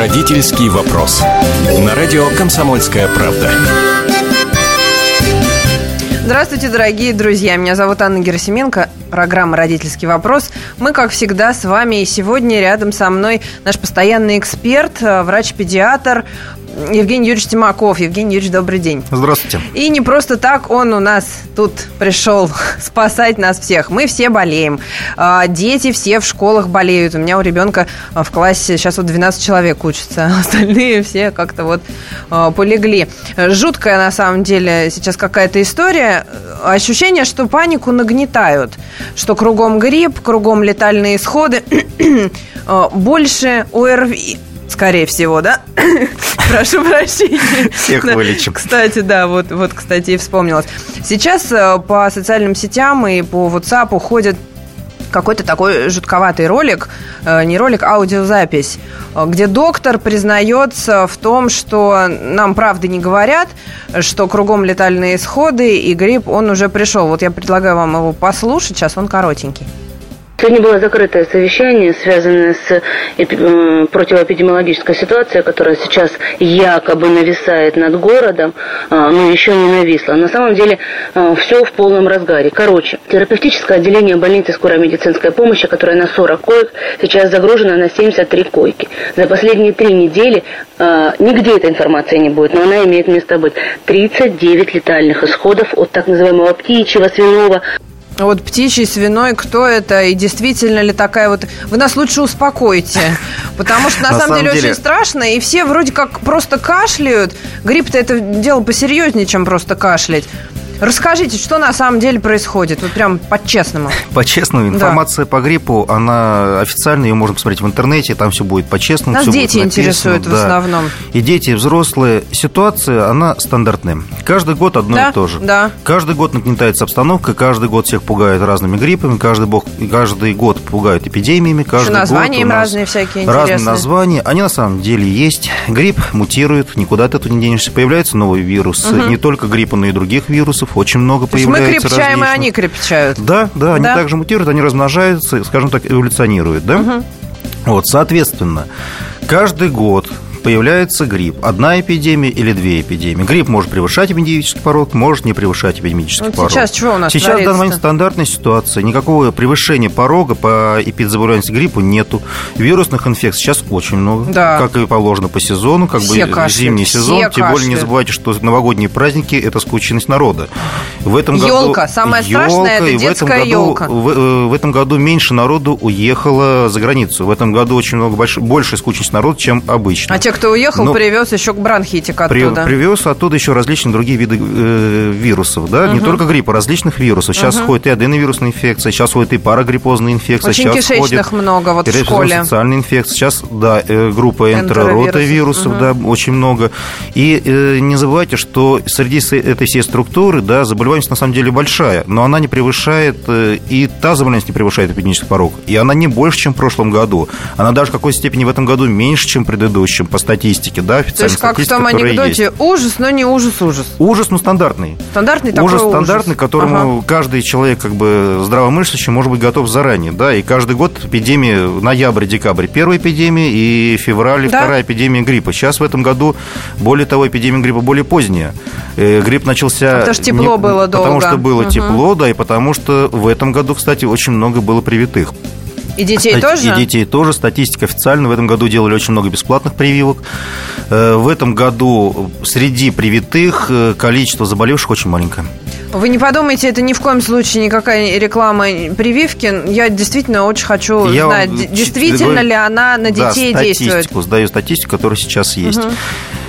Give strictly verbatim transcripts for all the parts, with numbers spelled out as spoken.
Родительский вопрос. На радио «Комсомольская правда». Здравствуйте, дорогие друзья. Меня зовут Анна Герасименко. Программа «Родительский вопрос». Мы, как всегда, с вами. И сегодня рядом со мной наш постоянный эксперт, врач-педиатр Евгений Юрьевич Тимаков. Евгений Юрьевич, добрый день. Здравствуйте. И не просто так он у нас тут пришел спасать нас всех. Мы все болеем. Дети все в школах болеют. У меня у ребенка в классе сейчас вот двенадцать человек учатся. Остальные все как-то вот полегли. Жуткая, на самом деле, сейчас какая-то история. Ощущение, что панику нагнетают. Что кругом грипп, кругом летальные исходы. Больше ОРВИ. Скорее всего, да? Прошу прощения. Всех вылечим. Кстати, да, вот, вот, кстати, и вспомнилось. Сейчас по социальным сетям и по WhatsApp ходит какой-то такой жутковатый ролик, не ролик, а аудиозапись, где доктор признается в том, что нам правды не говорят, что кругом летальные исходы, и грипп, он уже пришел. Вот я предлагаю вам его послушать, сейчас он коротенький. Сегодня было закрытое совещание, связанное с эпи- противоэпидемиологической ситуацией, которая сейчас якобы нависает над городом, но еще не нависла. На самом деле все в полном разгаре. Короче, терапевтическое отделение больницы скорой медицинской помощи, которое на сорок коек, сейчас загружено на семьдесят три койки. За последние три недели нигде этой информации не будет, но она имеет место быть. тридцать девять летальных исходов от так называемого птичьего, свиного. Вот птичий, свиной, кто это? И действительно ли такая вот... Вы нас лучше успокойте, потому что на, на самом деле, деле очень страшно, и все вроде как просто кашляют. Грипп-то это дело посерьезнее, чем просто кашлять. Расскажите, что на самом деле происходит? Вот прям по-честному. По-честному. Информация да. по гриппу, она официальная, ее можно посмотреть в интернете, там все будет по-честному. Нас дети интересуют да. в основном. И дети, и взрослые. Ситуация, она стандартная. Каждый год одно да? и то же. Да. Каждый год нагнетается обстановка, каждый год всех пугают разными гриппами, каждый, бог, каждый год пугают эпидемиями. Каждый Что названия год им разные всякие интересные. Разные названия. Они на самом деле есть. Грипп мутирует, никуда от этого не денешься. Появляются новые вирусы. Угу. Не только гриппа, но и других вирусов. Очень много То появляется. Мы крепчаем, и они крепчают. Да, да, они да? также мутируют, они размножаются, скажем так, эволюционируют, да? Угу. Вот, соответственно, каждый год появляется грипп. Одна эпидемия или две эпидемии. Грипп может превышать эпидемический порог, может не превышать эпидемический вот порог. Сейчас чего у нас Сейчас в данный момент стандартная ситуация. Никакого превышения порога по эпидзаболеваемости гриппу нету. Вирусных инфекций сейчас очень много. Да. Как и положено по сезону, как все бы кашляют, зимний сезон. Тем кашляют. более не забывайте, что новогодние праздники – это скученность народа. В этом елка. Году... Самое елка, страшное – это детская елка. В, в этом году меньше народу уехало за границу. В этом году очень много больше, больше скучность народа, чем обычно. А те, кто уехал, Но... привез еще бронхитик оттуда. Привез оттуда еще различные другие виды э, вирусов, да, угу. не только гриппа, различных вирусов. Сейчас угу. ходит и аденовирусная инфекция, сейчас ходит и парагриппозная инфекция. Очень сейчас кишечных много вот в школе. Социальная инфекция. Сейчас, да, группа энтероротавирусов, угу. да, очень много. И э, не забывайте, что среди этой всей структуры, да, заболеваемость на самом деле большая, но она не превышает, э, и та заболеваемость не превышает эпидемический порог. И она не больше, чем в прошлом году. Она даже в какой-то степени в этом году меньше, чем в предыдущем, по статистике, да. То есть, как в том анекдоте, есть. ужас, но не ужас-ужас. Ужас, ну, стандартный. Стандартный такой ужас. Ужас стандартный, к которому ага. каждый человек, как бы, здравомыслящий, может быть готов заранее, да, и каждый год эпидемия, ноябрь-декабрь, первая эпидемия, и февраль, да? вторая эпидемия гриппа. Сейчас в этом году, более того, эпидемия гриппа более поздняя. Грипп начался... Потому что тепло не... было долго. Потому что было угу. тепло, да, и потому что в этом году, кстати, очень много было привитых. И детей Стати- тоже? И детей тоже. Статистика официальная. В этом году делали очень много бесплатных прививок. В этом году среди привитых количество заболевших очень маленькое. Вы не подумайте, это ни в коем случае никакая реклама прививки. Я действительно очень хочу Я знать, вам... действительно говорю... ли она на детей да, действует. статистику, сдаю статистику, которая сейчас есть. Угу.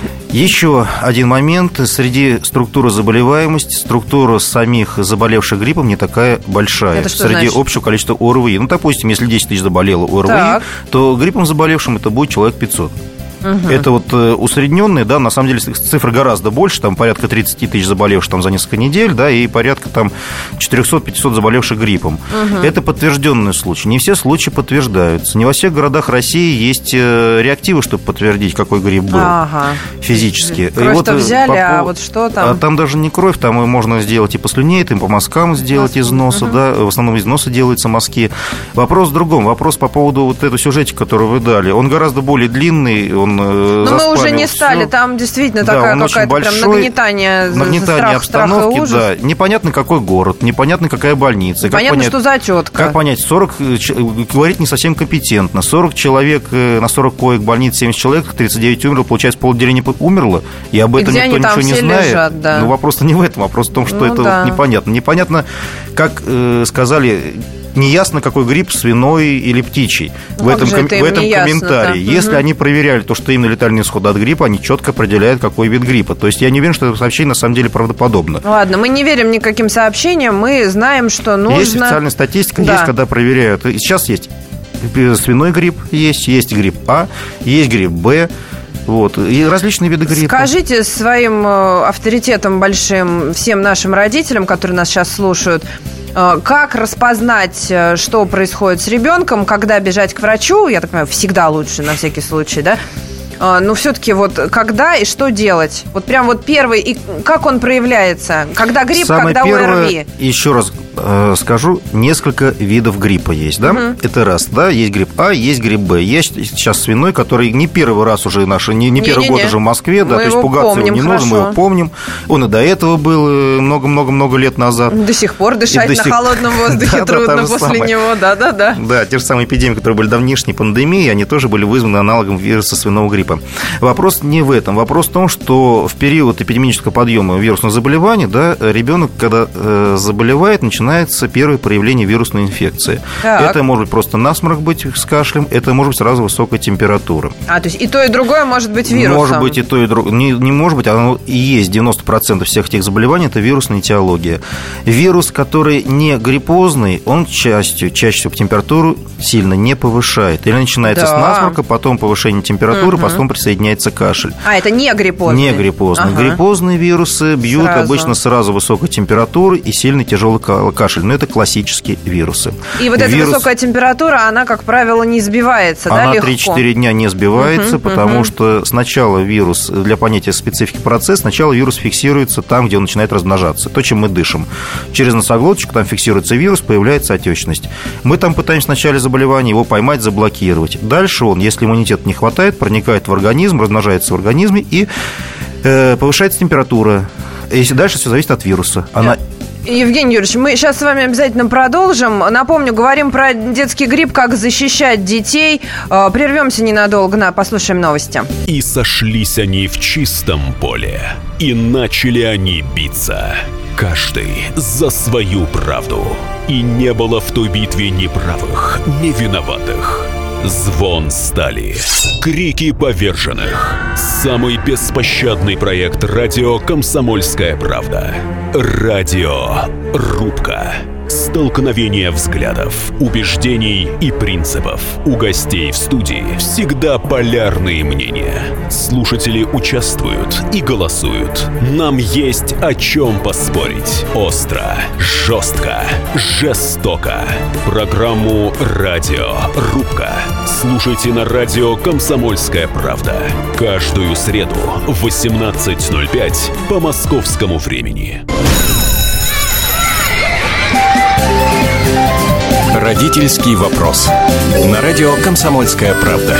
Еще один момент. Среди структуры заболеваемости, структура самих заболевших гриппом не такая большая. Это что Среди значит? Общего количества ОРВИ. Ну, допустим, если десять тысяч заболело ОРВИ, так. то гриппом заболевшим это будет человек пятьсот. Угу. Это вот усредненные, да, на самом деле цифры гораздо больше, там порядка тридцать тысяч заболевших там, за несколько недель, да, и порядка там четыреста-пятьсот заболевших гриппом. Угу. Это подтвержденные случаи. Не все случаи подтверждаются. Не во всех городах России есть реактивы, чтобы подтвердить, какой грипп был ага. физически. Кровь-то вот взяли, по... а вот что там? А там даже не кровь, там можно сделать и по слюне, и по мазкам сделать из носа, угу. да, в основном из носа делаются мазки. Вопрос в другом. Вопрос по поводу вот этого сюжетика, который вы дали. Он гораздо более длинный, он он Но мы уже не стали, всё. Там действительно да, такая какая-то большой, прям нагнетание, нагнетание страх, обстановки, страх и ужас. Да, непонятно какой город, непонятно какая больница. Непонятно, как понять, что за тетка. Как понять, сорок, говорить не совсем компетентно, сорок человек, на сорок коек больниц, семьдесят человек, тридцать девять умерло, получается, полотделения умерло, и об этом и никто ничего не знает. Лежат, да. Но вопрос не в этом, вопрос в том, что ну, это да. вот непонятно. Непонятно, как э, сказали... Неясно, какой грипп, свиной или птичий. Ну, в этом, ком- в этом комментарии. Да? Если угу. они проверяли то, что именно летальный исход от гриппа, они четко определяют, какой вид гриппа. То есть я не уверен, что это сообщение на самом деле правдоподобно. Ладно, мы не верим никаким сообщениям, мы знаем, что нужно... Есть официальная статистика, да. есть, когда проверяют. Сейчас есть свиной грипп, есть, есть грипп А, есть грипп Б. Вот, и различные виды гриппа. Скажите своим авторитетом большим всем нашим родителям, которые нас сейчас слушают, как распознать, что происходит с ребенком, когда бежать к врачу, я так понимаю, всегда лучше, на всякий случай, да? Но все-таки вот когда и что делать? Вот прям вот первый, и как он проявляется? Когда грипп, Самое когда первое, ОРВИ? Еще раз э, скажу, несколько видов гриппа есть, да? Угу. Это раз, да, есть грипп А, есть грипп Б. Есть сейчас свиной, который не первый раз уже наш, не, не первый не, год не, не. уже в Москве, да, мы то есть пугаться его не нужно, мы его помним. Он и до этого был много-много-много лет назад. До сих пор дышать на холодном воздухе трудно после него, да-да-да. Да, те же самые эпидемии, которые были давнишней пандемии, они тоже были вызваны аналогом вируса свиного гриппа. Вопрос не в этом. Вопрос в том, что в период эпидемического подъема вирусных заболеваний, да, ребенок, когда э, заболевает, начинается первое проявление вирусной инфекции. Так. Это может быть просто насморк быть с кашлем, это может быть сразу высокая температура. А, то есть и то, и другое может быть вирусом? Может быть и то, и другое. Не, не может быть, оно и есть. девяносто процентов всех этих заболеваний – это вирусная этиология. Вирус, который не гриппозный, он частью, чаще всего температуру сильно не повышает. Или начинается да. с насморка, потом повышение температуры, угу. потом присоединяется кашель. А, это не гриппозный? Не гриппозный. Ага. Гриппозные вирусы бьют сразу. обычно сразу высокой температуры и сильный тяжелый кашель. Но это классические вирусы. И вот Вирус... эта высокая температура, она, как правило, не сбивается, она да, легко? Она три-четыре дня не сбивается, угу, потому угу. что сначала вирус, для понятия специфики процесса, сначала вирус фиксируется там, где он начинает размножаться. То, чем мы дышим. Через носоглоточку там фиксируется вирус, появляется отечность. Мы там пытаемся в начале заболевания его поймать, заблокировать. Дальше он, если иммунитета не хватает, проникает в организм, размножается в организме и э, повышается температура. Если дальше все зависит от вируса. Она... Евгений Юрьевич, мы сейчас с вами обязательно продолжим. Напомню, говорим про детский грипп, как защищать детей. Прервемся ненадолго, на, послушаем новости. И сошлись они в чистом поле, и начали они биться. Каждый за свою правду. И не было в той битве ни правых, ни виноватых. Звон стали, крики поверженных. Самый беспощадный проект радио «Комсомольская правда». Радиорубка. Столкновение взглядов, убеждений и принципов. У гостей в студии всегда полярные мнения. Слушатели участвуют и голосуют. Нам есть о чем поспорить. Остро, жестко, жестоко. Программу «Радиорубка» слушайте на радио «Комсомольская правда». Каждую среду в восемнадцать ноль пять по московскому времени. Родительский вопрос. На радио «Комсомольская правда».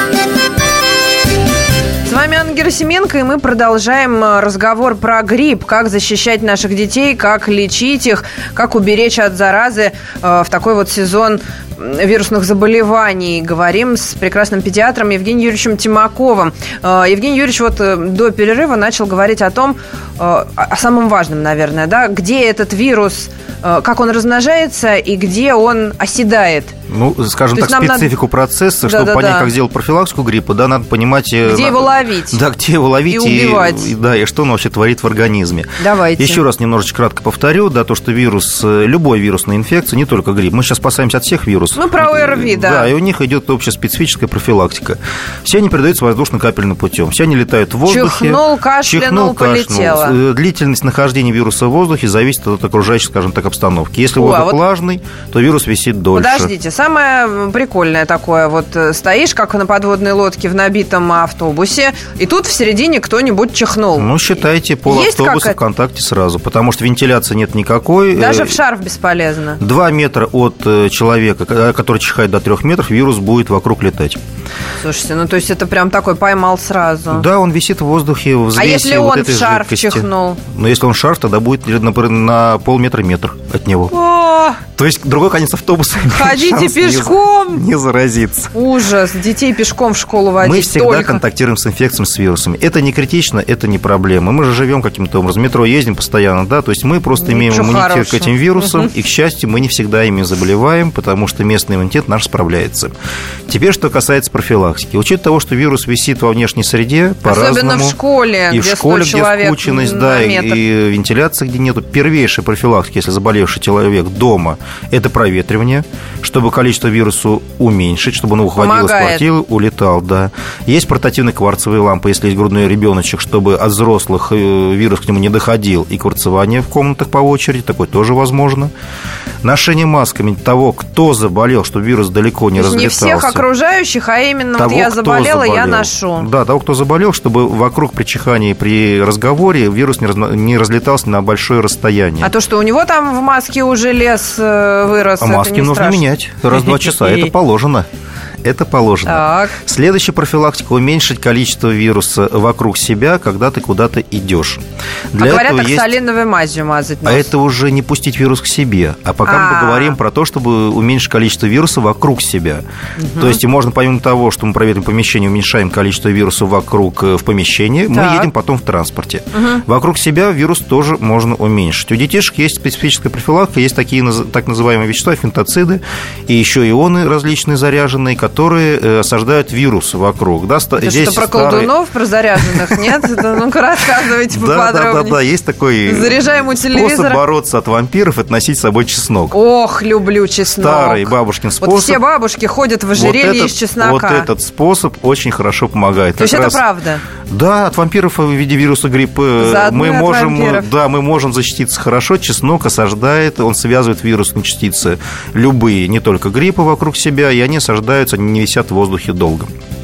С вами Анна Герасименко, и мы продолжаем разговор про грипп. Как защищать наших детей, как лечить их, как уберечь от заразы в такой вот сезон вирусных заболеваний. Говорим с прекрасным педиатром Евгением Юрьевичем Тимаковым. Евгений Юрьевич вот до перерыва начал говорить о том, о самом важном, наверное, да, где этот вирус, как он размножается и где он оседает. Ну, скажем так, специфику надо... процесса, да, чтобы да, понять, да. как сделать профилактику гриппа, да, надо понимать... Где надо... его ловить. Да, где его ловить и, и убивать. И, да, и что он вообще творит в организме. Давайте. Еще раз немножечко кратко повторю, да, то, что вирус, любой вирусная инфекция, не только грипп, мы сейчас спасаемся от всех вирусов. Ну, про ОРВИ, да. Да, и у них идет общая специфическая профилактика. Все они передаются воздушно-капельным путем, все они летают в воздухе. Чихнул, кашлянул, полетело. Длительность нахождения вируса в воздухе зависит от окружающей, скажем так, обстановки. Если О, воздух а вот... влажный, то вирус висит дольше. Подождите, самое самое прикольное такое, вот стоишь, как на подводной лодке в набитом автобусе, и тут в середине кто-нибудь чихнул. Ну, считайте, пол Есть автобуса в контакте сразу, потому что вентиляции нет никакой. Даже в шарф бесполезно. Два метра от человека, который чихает до трех метров, вирус будет вокруг летать. Слушайте, ну то есть это прям такой поймал сразу. Да, он висит в воздухе, в взвесе. А если вот он этой в шарф жидкости. чихнул? Ну, если он шарф, тогда будет на, на полметра метр от него. О! То есть другой конец автобуса. Ходите пешком. Не, не заразиться. Ужас. Детей пешком в школу водить. Мы всегда только. контактируем с инфекциями, с вирусами. Это не критично, это не проблема. Мы же живем каким-то образом. В метро ездим постоянно, да, то есть мы просто имеем Ничего иммунитет хорошего. к этим вирусам, и, к счастью, мы не всегда ими заболеваем, потому что местный иммунитет наш справляется. Теперь, что касается профилактики. Учитывая того, что вирус висит во внешней среде, по-разному. Особенно в школе, и где в школе, сто где человек скученность, да, и, и вентиляция, где нету. Первейшая профилактика, если заболевший человек дома, это проветривание, чтобы количество вируса уменьшить, чтобы он уходил из квартиры, улетал, да. Есть портативные кварцевые лампы, если есть грудной ребеночек, чтобы от взрослых вирус к нему не доходил, и кварцевание в комнатах по очереди, такое тоже возможно. Ношение масками того, кто заболел, чтобы вирус далеко не разлетался. Не всех окружающих, а именно того, вот я заболела, заболел. я ношу. Да, того, кто заболел, чтобы вокруг при чихании, при разговоре вирус не, раз, не разлетался на большое расстояние. А то, что у него там в маске уже лес вырос, а это маски не нужно страшно. менять раз в два часа, это положено. Это положено. Так. Следующая профилактика – уменьшить количество вируса вокруг себя, когда ты куда-то идешь. Для а говорят, так есть... солиновой мазью мазать нос. А это уже не пустить вирус к себе. А пока А-а-а. мы поговорим про то, чтобы уменьшить количество вируса вокруг себя. Угу. То есть можно, помимо того, что мы проветриваем помещение, уменьшаем количество вируса вокруг в помещении, так. мы едем потом в транспорте. Угу. Вокруг себя вирус тоже можно уменьшить. У детишек есть специфическая профилактика, есть такие так называемые вещества, фентоциды, и еще ионы различные заряженные, которые осаждают вирус вокруг. Да, это здесь что, про старые... колдунов, про заряженных, нет? Ну-ка, рассказывайте поподробнее. Да, да, да, есть такой Заряжаем у телевизора. Способ бороться от вампиров – это носить с собой чеснок. Ох, люблю чеснок. Старый бабушкин способ. Вот все бабушки ходят в ожерелье вот из чеснока. Вот этот способ очень хорошо помогает. То есть это правда? Да, от вампиров в виде вируса гриппа Заодно мы можем, вампиров. да, мы можем защититься хорошо. Чеснок осаждает, он связывает вирусные частицы любые, не только гриппа вокруг себя, и они осаждаются, они не висят в воздухе долго.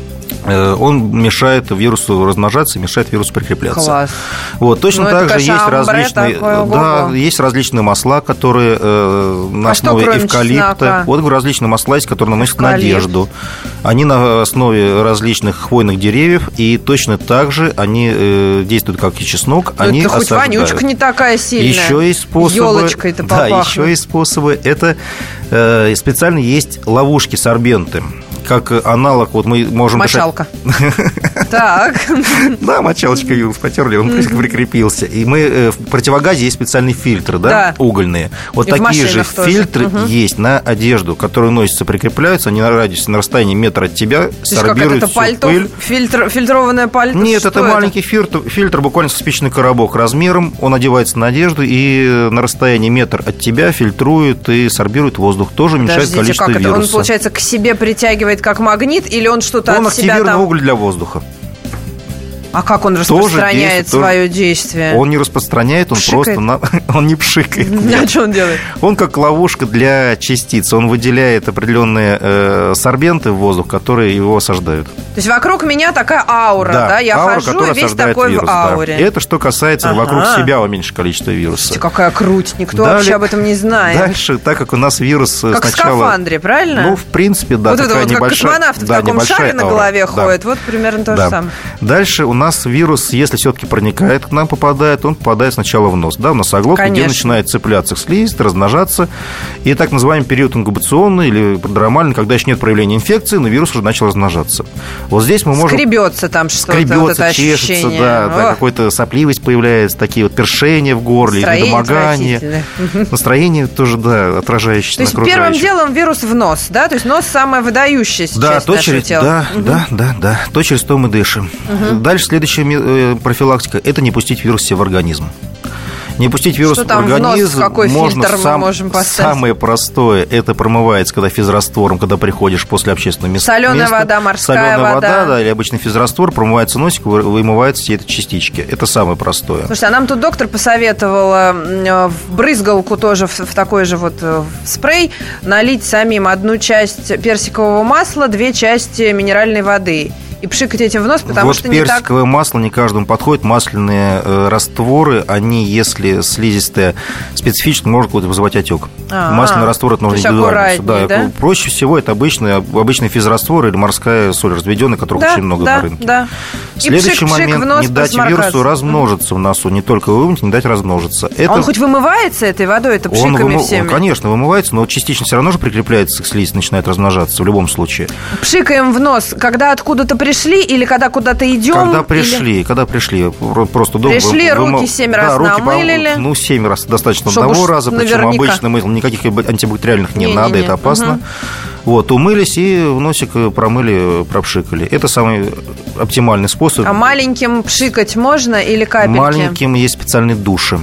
Он мешает вирусу размножаться, мешает вирусу прикрепляться. Класс. Вот, точно ну, так же есть различные, такое, да, есть различные масла, которые э, на а основе что, эвкалипта. Чеснока? Вот различные масла есть, которые наносят Эвкалипт. на одежду. Они на основе различных хвойных деревьев, и точно так же они э, действуют как и чеснок. Но они это хоть осаждают. вонючка не такая сильная. Еще есть способы. Ёлочкой-то да, еще есть способы. Это э, специально есть ловушки, сорбенты. Как аналог, вот мы можем... Мочалка. Так. Да, мочалочкой вирус потерли, он прикрепился. И мы в противогазе есть специальные фильтры, да, угольные. Вот такие же фильтры есть на одежду, которые носятся, прикрепляются, они на радиусе, на расстоянии метра от тебя сорбируют всю пыль. Фильтрованное пальто? Нет, это маленький фильтр, буквально со спичечный коробок размером, он одевается на одежду и на расстоянии метр от тебя фильтрует и сорбирует воздух. Тоже уменьшает количество вируса. Он, получается, к себе притягивает как магнит, или он что-то он от себя там... Он активированный уголь для воздуха. А как он распространяет тоже свое тоже... действие? Он не распространяет, он пшикает? просто... На... Он не пшикает. А что он делает? Он как ловушка для частиц. Он выделяет определенные э, сорбенты в воздух, которые его осаждают. То есть вокруг меня такая аура, да? да? Я аура, хожу, и весь такой вирус, в ауре. Да. Это что касается ага. вокруг себя уменьшить количество вируса. Слушайте, какая круть. Никто Далее, вообще об этом не знает. Дальше, так как у нас вирус как сначала... Как в скафандре, правильно? Ну, в принципе, да. Вот это вот небольшая... как космонавты да, в таком шаре на голове да. ходят. Вот примерно то да. же самое. Дальше у нас вирус, если все-таки проникает к нам, попадает, он попадает сначала в нос, да, в носоглотку, Конечно. где начинает цепляться к слизистой, размножаться. И так называемый период инкубационный или продромальный, когда еще нет проявления инфекции, но вирус уже начал размножаться. Вот здесь мы можем... Скребется там что-то, Скребется, вот это чешется, ощущение. да, да, какой-то сопливость появляется, такие вот першения в горле, недомогание. Настроение тоже, да, отражающееся на окружающих. То есть первым делом вирус в нос, да? То есть нос самая выдающаяся да, часть то нашего через, тела. Да, угу. да, да, да. То, через что мы дышим. Угу. Дальше следующая профилактика – это не пустить вирус себе в организм. Не пустить вирус что в там организм в нос, какой можно фильтр сам, мы можем поставить? Самое простое, это промывается, когда физраствором, когда приходишь после общественного места. Соленая вода, морская Соленая вода. вода, да, или обычный физраствор, промывается носик, вымываются все эти частички. Это самое простое. Слушайте, а нам тут доктор посоветовала в брызгалку тоже, в, в такой же вот в спрей, налить самим одну часть персикового масла, две части минеральной воды. И пшикать этим в нос, потому вот что не так... Вот персиковое масло не каждому подходит. Масляные э, растворы, они, если слизистая специфически, может вызывать отек. А-а-а. Масляный раствор, это нужно индивидуально. Да, да? Проще всего это обычный, обычный физраствор или морская соль разведенная, которых да, очень много да, на рынке. Да. Следующий пшик, момент, пшик не дать вирусу размножиться в носу, не только вымыть, не дать размножиться. Это... А он хоть вымывается этой водой, это пшиками он вымы... всеми? Конечно, вымывается, но частично все равно же прикрепляется к слизи, начинает размножаться в любом случае. Пшикаем в нос, когда откуда-то пришли или когда куда-то идем? Когда пришли, или... когда пришли, просто дома. Пришли, вы, руки семь да, раз руки намылили. Ну, семь раз достаточно Чтобы одного раза, наверняка. Причем обычно мыло, никаких антибактериальных не, не надо, не, не. Это опасно. Угу. Вот, умылись и в носик промыли, пропшикали. Это самый оптимальный способ. А маленьким пшикать можно или капельки? Маленьким есть специальные души.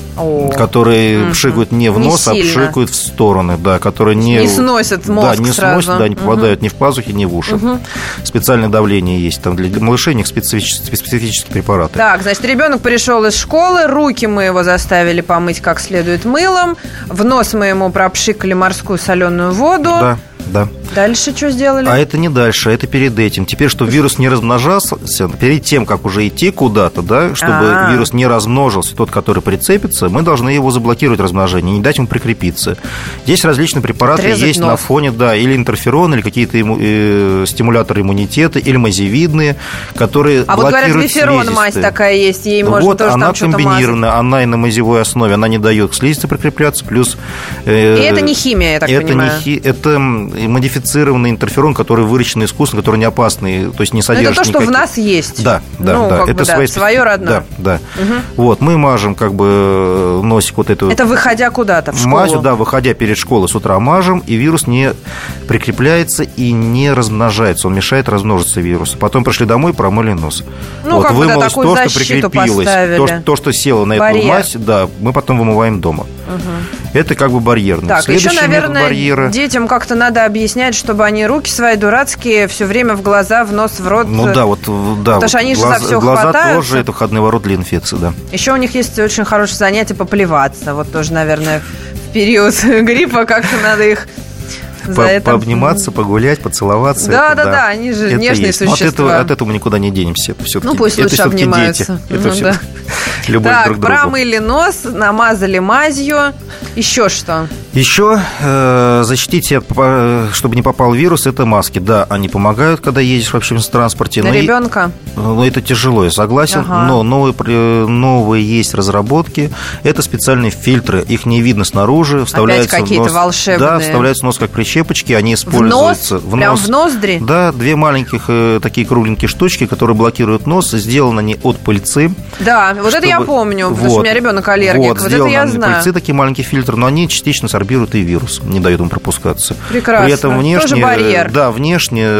О, которые угу. пшикают не в не нос, сильно. а пшикают в стороны, да, которые не, не сносят мозг да, не сразу. сносят, да, не попадают угу. ни в пазухи, ни в уши. Угу. Специальное давление есть там для малышей, у них специфические, специфические препараты. Так, значит, ребенок пришел из школы, руки мы его заставили помыть как следует мылом, в нос мы ему пропшикали морскую соленую воду. Да. Да. Дальше что сделали? А это не дальше, это перед этим. Теперь, чтобы вирус не размножался, перед тем, как уже идти куда-то, да, чтобы А-а-а. вирус не размножился, тот, который прицепится, мы должны его заблокировать размножение, не дать ему прикрепиться. Здесь различные препараты Отрезать есть нос. На фоне, да, или интерферон, или какие-то имму, э, стимуляторы иммунитета, или мазевидные, которые а блокируют вот говорят, биферон мазь такая есть, ей можно вот тоже она там что-то комбинирована, мазать. Она и на мазевой основе, она не дает к слизистой прикрепляться, плюс... Э, и это не химия, я так это понимаю. Не хи, это модифицированный интерферон, который выращен искусственно, который не опасный, то есть не содержит это то, никаких... что в нас есть. Да, да, ну, да. Как это бы, да, свои... свое родное. Да, да. Угу. Вот, мы мажем как бы носик вот эту... Это выходя куда-то, в школу? Мазью, да, выходя перед школой с утра мажем, и вирус не прикрепляется и не размножается, он мешает размножиться вирусу. Потом пришли домой, промыли нос. Ну, вот, как бы, да, вымылось такую то, что прикрепилось, то, то, что село на барьер. Эту мазь, да, мы потом вымываем дома. Угу. Это как бы барьерный. Так, Следующий еще, наверное, барьера... детям как-то надо объяснять, чтобы они руки свои дурацкие все время в глаза, в нос, в рот. Ну да, вот, да. Потому что они же глаз, за все глаза хватаются. тоже это входные ворота для инфекции, да. Еще у них есть очень хорошее занятие поплеваться. Вот тоже, наверное, в период гриппа как-то надо их... По, это... Пообниматься, погулять, поцеловаться. Да, это, да, да, они же это нежные есть. существа. От этого, от этого мы никуда не денемся. Это все-таки, ну, пусть это лучше обнимаются. Дети. Это ну, все да. любовь так, друг к другу. промыли нос, намазали мазью. Еще что? Еще э, защитите, чтобы не попал вирус, это маски. Да, они помогают, когда едешь в общественном транспорте. Для но ребенка? И, но это тяжело, я согласен. Ага. Но новые, новые есть разработки. Это специальные фильтры. Их не видно снаружи. Вставляются Опять какие-то в нос. волшебные. Да, вставляются в нос как прищепочки. Они используются в нос. В Прям нос. в ноздри? Да, две маленьких э, такие кругленькие штучки, которые блокируют нос. Сделаны они от пыльцы. Да, вот чтобы... это я помню, потому вот, что у меня ребенок аллергик. Вот, вот это я знаю. Пыльцы такие маленькие фильтры, но они частично сорбируют и вирус, не дают ему пропускаться. Прекрасно. При этом внешне, тоже барьер. Да, внешне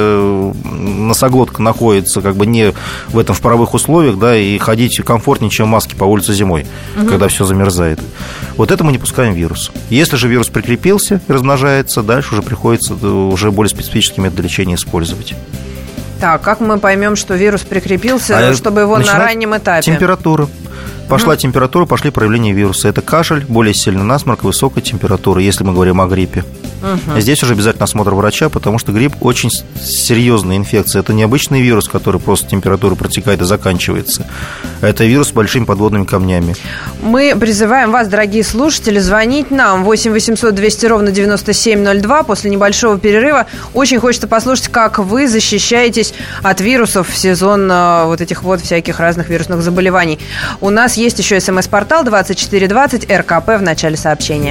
носоглотка находится как бы не в этом в паровых условиях, да, и ходить комфортнее, чем маски по улице зимой, угу. когда все замерзает. Вот это мы не пускаем вирус. Если же вирус прикрепился и размножается, дальше уже приходится уже более специфические методы лечения использовать. Так, как мы поймем, что вирус прикрепился, а чтобы его на раннем этапе? Температура. Пошла mm. температура, пошли проявления вируса. Это кашель, более сильный насморк, высокая температура, если мы говорим о гриппе. Uh-huh. Здесь уже обязательно осмотр врача, потому что грипп очень серьезная инфекция. Это не обычный вирус, который просто температура протекает и заканчивается. Это вирус с большими подводными камнями. Мы призываем вас, дорогие слушатели, звонить нам восемь восемьсот двести ровно девяносто семь ноль два. После небольшого перерыва очень хочется послушать, как вы защищаетесь от вирусов в сезон вот этих вот всяких разных вирусных заболеваний. У нас есть еще смс-портал двадцать четыре двадцать эр ка пэ в начале сообщения.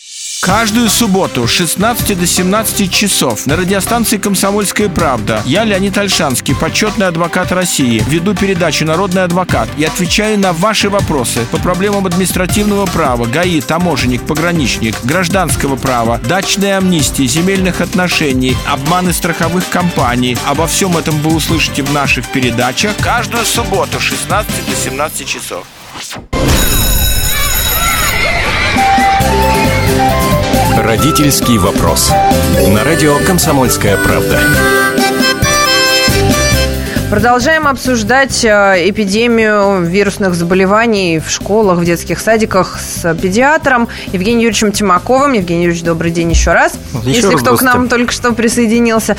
Каждую субботу с шестнадцати до семнадцати часов на радиостанции «Комсомольская правда» я, Леонид Ольшанский, почетный адвокат России, веду передачу «Народный адвокат» и отвечаю на ваши вопросы по проблемам административного права, ГАИ, таможенник, пограничник, гражданского права, дачной амнистии, земельных отношений, обманы страховых компаний. Обо всем этом вы услышите в наших передачах каждую субботу с шестнадцати до семнадцати часов. Родительский вопрос. На радио «Комсомольская правда». Продолжаем обсуждать эпидемию вирусных заболеваний в школах, в детских садиках с педиатром Евгением Юрьевичем Тимаковым. Евгений Юрьевич, добрый день еще раз. Еще если раз кто к нам только что присоединился.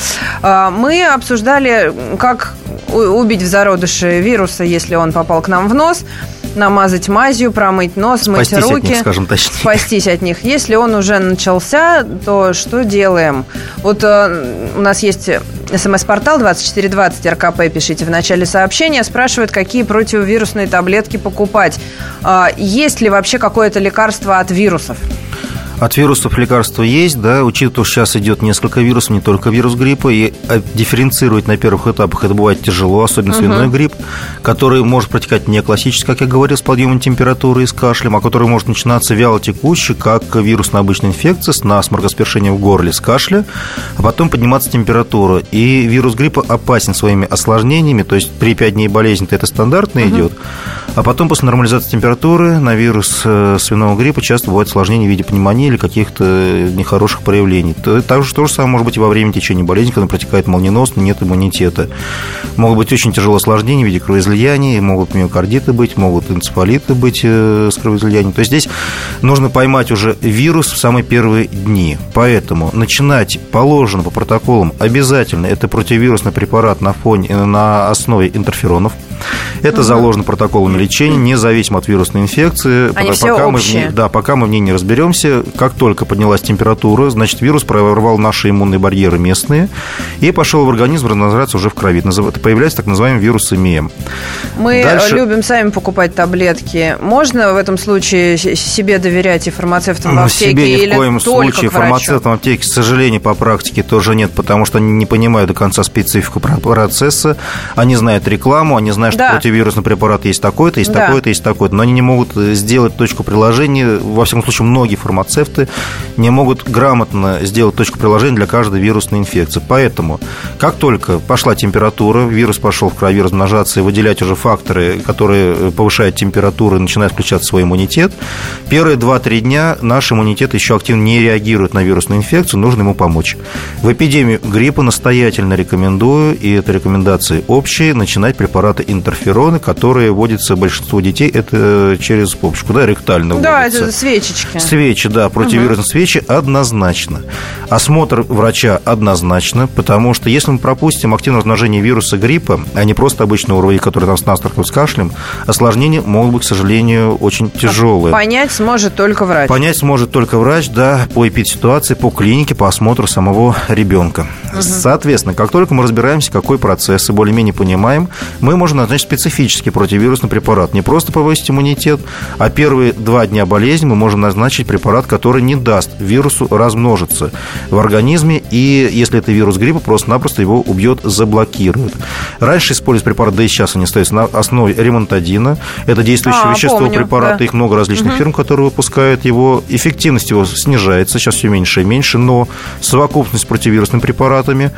Мы обсуждали, как убить в зародыше вируса, если он попал к нам в нос. Намазать мазью, промыть нос, спастись мыть руки. От них, скажем точнее. Спастись от них. Если он уже начался, то что делаем? Вот э, у нас есть смс-портал двадцать четыре двадцать эр ка пэ. Пишите в начале сообщения. Спрашивают, какие противовирусные таблетки покупать. Э, есть ли вообще какое-то лекарство от вирусов? От вирусов лекарства есть, да, учитывая, что сейчас идет несколько вирусов, не только вирус гриппа, и дифференцировать на первых этапах это бывает тяжело, особенно uh-huh. свиной грипп, который может протекать не классически, как я говорил, с подъемом температуры и с кашлем, а который может начинаться вялотекущий, как вирусная обычная инфекция, с насморком, с першением в горле, с кашля, а потом подниматься температура. И вирус гриппа опасен своими осложнениями, то есть при пять дней болезни это стандартно uh-huh. идет, а потом после нормализации температуры на вирус свиного гриппа часто бывают осложнения в виде пневмонии или каких-то нехороших проявлений. Также то же самое может быть и во время течения болезни, когда протекает молниеносно, нет иммунитета. Могут быть очень тяжелые осложнения в виде кровоизлияний, могут миокардиты быть, могут энцефалиты быть с кровоизлиянием. То есть здесь нужно поймать уже вирус в самые первые дни. Поэтому начинать положено по протоколам обязательно. Это противовирусный препарат на фоне, на основе интерферонов. Это угу. заложено протоколами лечения, независимо от вирусной инфекции. Они пока, все пока общие. Мы в ней, да, пока мы в ней не разберемся, как только поднялась температура, значит, вирус прорвал наши иммунные барьеры местные и пошел в организм размножаться уже в крови. Это появляется так называемый вирус ИМЕ. Мы Дальше... любим сами покупать таблетки. Можно в этом случае себе доверять и фармацевтам в аптеке? Себе ни или в коем только случае. Фармацевтам в аптеке, к сожалению, по практике тоже нет, потому что они не понимают до конца специфику процесса. Они знают рекламу, они знают, что да. противовирусный препарат есть такой-то, есть да. такой-то, есть такой-то. Но они не могут сделать точку приложения. Во всяком случае, многие фармацевты не могут грамотно сделать точку приложения для каждой вирусной инфекции. Поэтому, как только пошла температура, вирус пошел в крови размножаться и выделять уже факторы, которые повышают температуру и начинают включаться свой иммунитет, первые два-три дня наш иммунитет еще активно не реагирует на вирусную инфекцию, нужно ему помочь. В эпидемию гриппа настоятельно рекомендую, и это рекомендации общие, начинать препараты интерфероны, которые вводятся большинству детей, это через попочку, да, ректально да, вводятся. это свечечки. Свечи, да, противовирусные угу. свечи однозначно. Осмотр врача однозначно, потому что если мы пропустим активное размножение вируса гриппа, а не просто обычного ОРВИ, который там с насморком, с кашлем, осложнения могут быть, к сожалению, очень тяжелые. Понять сможет только врач. Понять сможет только врач, да, по эпидситуации, по клинике, по осмотру самого ребенка. Угу. Соответственно, как только мы разбираемся, какой процесс, и более-менее понимаем, мы можем назначить специфический противовирусный препарат. Не просто повысить иммунитет, а первые два дня болезни мы можем назначить препарат, который не даст вирусу размножиться в организме, и если это вирус гриппа, просто-напросто его убьет, заблокирует. Раньше использовались препараты, да и сейчас они остаются на основе ремонтадина. Это действующее а, вещество помню, препарата, да. Их много различных угу. фирм, которые выпускают его. Эффективность его снижается, сейчас все меньше и меньше, но совокупность с противовирусными препаратами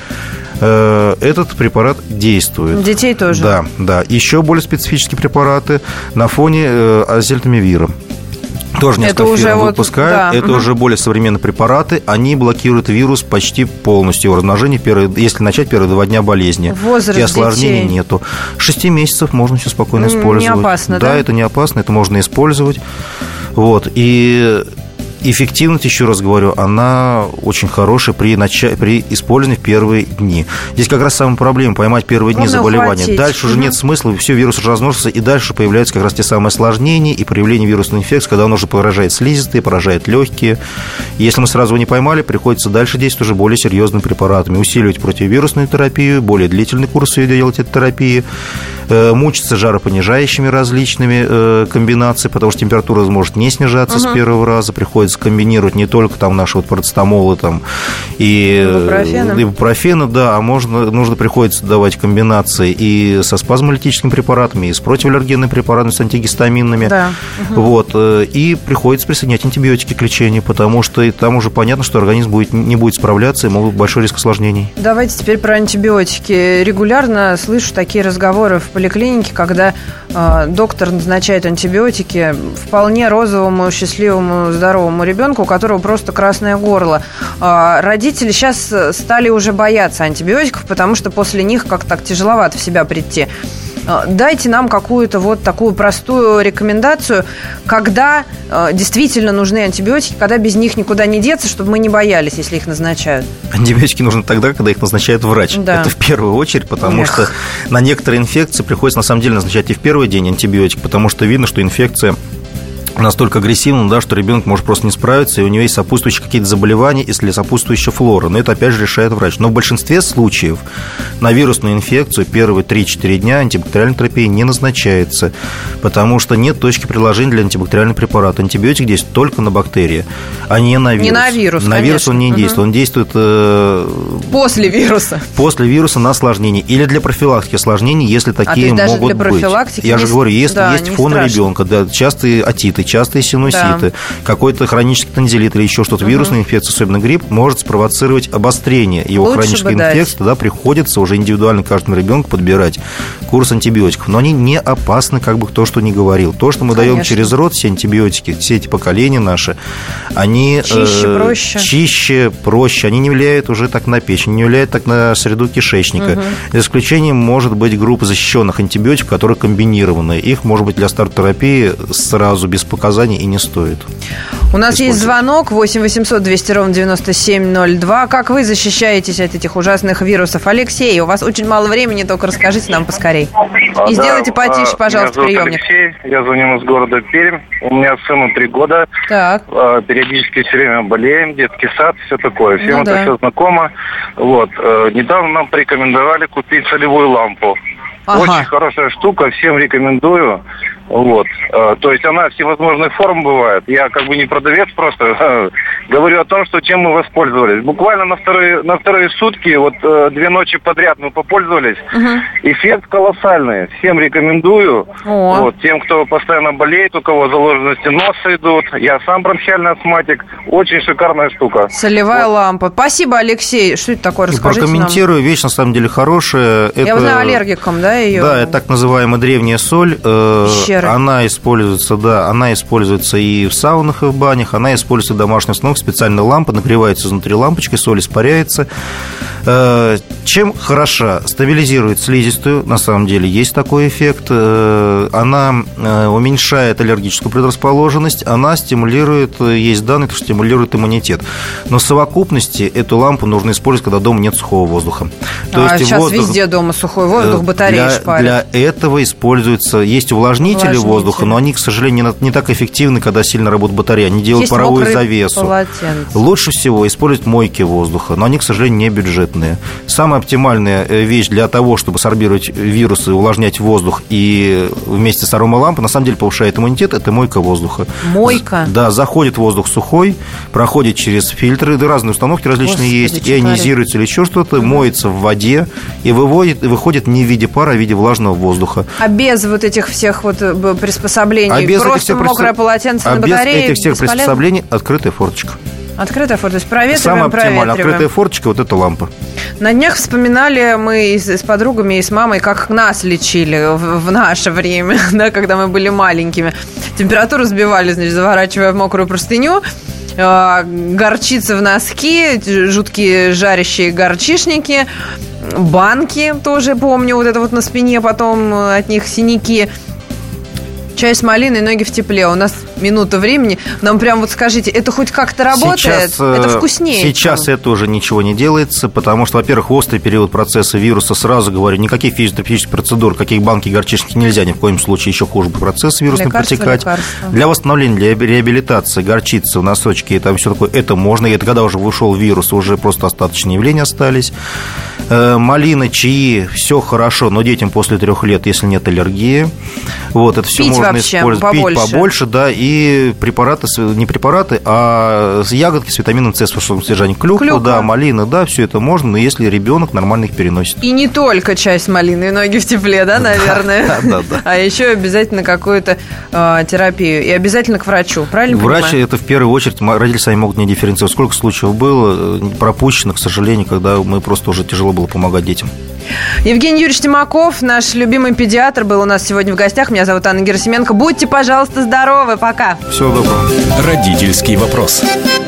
э, этот препарат действует. Детей тоже. Да, да. Еще более специфические препараты на фоне э, азельтамивира. Тоже несколько это фирм вот, выпускают. Да. Это угу. уже более современные препараты. Они блокируют вирус почти полностью. Его размножение, первые, если начать первые два дня болезни. Возраст и осложнений детей. Нету. Шести месяцев можно все спокойно использовать. Не опасно, да? Да, это не опасно, это можно использовать. Вот. И эффективность, еще раз говорю, она очень хорошая при, нач... при использовании в первые дни. Здесь как раз самая проблема – поймать первые дни Можно заболевания. ухватить. Дальше уже угу. нет смысла, все, вирус уже размножится, и дальше появляются как раз те самые осложнения и проявления вирусной инфекции, когда он уже поражает слизистые, поражает легкие. Если мы сразу его не поймали, приходится дальше действовать уже более серьезными препаратами. Усиливать противовирусную терапию, более длительный курс делать этой терапии, мучиться жаропонижающими различными комбинациями, потому что температура может не снижаться угу. с первого раза, приходится комбинировать не только там наши вот парацетамолы там, и ибупрофена, да, а можно, нужно приходится давать комбинации и со спазмолитическими препаратами, и с противоаллергенными препаратами, с антигистаминными. Да. Угу. Вот, и приходится присоединять антибиотики к лечению, потому что и там уже понятно, что организм будет, не будет справляться, и могут быть большой риск осложнений. Давайте теперь про антибиотики. Регулярно слышу такие разговоры в поликлинике, когда э, доктор назначает антибиотики вполне розовому, счастливому, здоровому ребенку, у которого просто красное горло. Э, родители сейчас стали уже бояться антибиотиков, потому что после них как-то так тяжеловато в себя прийти. Дайте нам какую-то вот такую простую рекомендацию, когда э, действительно нужны антибиотики, когда без них никуда не деться, чтобы мы не боялись, если их назначают. Антибиотики нужны тогда, когда их назначает врач. Да. Это в первую очередь, потому Эх. что на некоторые инфекции приходится на самом деле назначать и в первый день антибиотик, потому что видно, что инфекция настолько агрессивно, да, что ребенок может просто не справиться, и у него есть сопутствующие какие-то заболевания, если сопутствующая флора. Но это, опять же, решает врач. Но в большинстве случаев на вирусную инфекцию первые три-четыре дня антибактериальной терапии не назначается, потому что нет точки приложения для антибактериального препарата. Антибиотик действует только на бактерии, а не на вирус. Не на вирус, На конечно. вирус он не действует. Угу. Он действует... Э, после вируса. После вируса на осложнение. Или для профилактики осложнений, если такие а, могут быть. Я не... же говорю, если да, есть фон у ребенка, да, частые отиты, частые синуситы, да. какой-то хронический тонзиллит или еще что-то, угу. вирусная инфекция, особенно грипп, может спровоцировать обострение его Лучше хронической инфекции. Тогда приходится уже индивидуально каждому ребенку подбирать курс антибиотиков. Но они не опасны, как бы кто что ни говорил. То, что мы Конечно. даем через рот, все антибиотики, все эти поколения наши, они чище, э, проще. чище, проще. Они не влияют уже так на печень, не влияют так на среду кишечника. Угу. За исключением может быть группа защищенных антибиотиков, которые комбинированные. Их, может быть, для старт-терапии сразу без показаний и не стоит. У нас есть звонок восемь восемьсот двести ровно девяносто семь ноль два. Как вы защищаетесь от этих ужасных вирусов? Алексей, у вас очень мало времени, только расскажите нам поскорей. А, И да, сделайте потише, пожалуйста, меня зовут приемник. Алексей, я звоню из города Пермь. У меня сыну три года. Так. Периодически все время болеем, детский сад, все такое. Всем ну, это да. все знакомо. Вот. Недавно нам порекомендовали купить солевую лампу. Ага. Очень хорошая штука, всем рекомендую. Вот. То есть она всевозможных форм бывает. Я как бы не продавец, просто говорю о том, что чем мы воспользовались. Буквально на вторые, на вторые сутки, вот две ночи подряд мы попользовались. Угу. Эффект колоссальный. Всем рекомендую. О. Вот. Тем, кто постоянно болеет, у кого заложенности носа идут. Я сам бронхиальный астматик. Очень шикарная штука. Солевая вот. лампа. Спасибо, Алексей. Что это такое? Расскажите нам. Прокомментирую. Вещь на самом деле хорошая. Я это... узнаю аллергиком, да, ее? Да, это так называемая древняя соль. Пещеры. Она используется, да, она используется и в саунах, и в банях, она используется в домашних установках, специальная лампа, нагревается изнутри лампочкой, соль испаряется. Чем хороша? Стабилизирует слизистую, на самом деле есть такой эффект. Она уменьшает аллергическую предрасположенность, она стимулирует, есть данные, что стимулирует иммунитет. Но в совокупности эту лампу нужно использовать, когда дома нет сухого воздуха. То а есть сейчас воздух, везде дома сухой воздух, батареи шпарят. Для этого используется, есть увлажнители, увлажнители. воздуха, но они, к сожалению, не так эффективны, когда сильно работает батарея. Они делают есть паровую завесу. Полотенце. Лучше всего использовать мойки воздуха, но они, к сожалению, не бюджетные. Самая оптимальная вещь для того, чтобы сорбировать вирусы, увлажнять воздух и вместе с аромалампой, на самом деле повышает иммунитет, это мойка воздуха. Мойка? Да, заходит воздух сухой, проходит через фильтры, да, разные установки различные Господи, есть, ионизируется или еще что-то, угу. моется в воде и выводит, выходит не в виде пара, а в виде влажного воздуха. А без вот этих всех вот приспособлений, а без просто мокрое полотенце а на батарее? А без этих всех бесполезно? Приспособлений открытая форточка. Открытая форточка, то есть проветриваем, Самое оптимальное, проветриваем. Открытая форточка, вот эта лампа. На днях вспоминали мы и с, с подругами, и с мамой, как нас лечили в, в наше время, да, когда мы были маленькими. Температуру сбивали, значит, заворачивая в мокрую простыню, э, горчица в носки, жуткие жарящие горчишники, банки тоже помню, вот это вот на спине потом от них синяки. Чай с малиной, ноги в тепле. У нас минута времени. Нам прям вот скажите, это хоть как-то работает? Сейчас, это вкуснее? Сейчас чем? это уже ничего не делается, потому что, во-первых, в острый период процесса вируса, сразу говорю, никаких физиотерапевтических процедур, каких банки, горчишники нельзя ни в коем случае, еще хуже будет процесс вирусный лекарство, протекать. Лекарство. Для восстановления, для реабилитации горчицы в носочке и там все такое, это можно. И это когда уже вышел вирус, уже просто остаточные явления остались. Малина, чаи, все хорошо, но детям после трех лет, если нет аллергии, вот, это все Пить можно вообще использовать. Побольше. Пить побольше, да, и препараты, не препараты, а ягодки с витамином С, с высоким содержанием. Клюква, Клюква, да, малина, да, все это можно, но если ребенок нормально их переносит. И не только чай с малиной, ноги в тепле, да, наверное? Да, да, да. А еще обязательно какую-то э, терапию. И обязательно к врачу, правильно Врач понимаю? это в первую очередь, родители сами могут не дифференцировать. Сколько случаев было пропущено, к сожалению, когда мы просто уже тяжело было помогать детям. Евгений Юрьевич Тимаков, наш любимый педиатр, был у нас сегодня в гостях. Меня зовут Анна Герасименко. Будьте, пожалуйста, здоровы. Пока. Всего доброго. Родительский вопрос.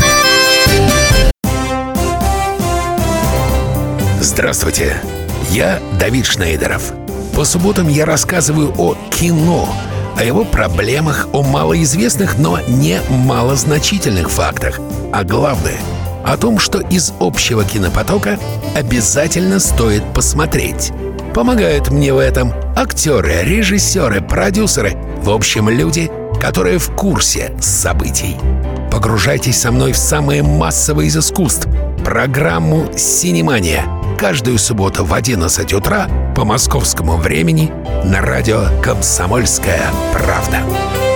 Здравствуйте, я Давид Шнейдеров. По субботам я рассказываю о кино, о его проблемах, о малоизвестных, но не малозначительных фактах. А главное, о том, что из общего кинопотока обязательно стоит посмотреть. Помогают мне в этом актеры, режиссеры, продюсеры, в общем, люди, которые в курсе событий. Погружайтесь со мной в самое массовое из искусств — программу «Синемания». Каждую субботу в одиннадцать утра по московскому времени на радио «Комсомольская правда».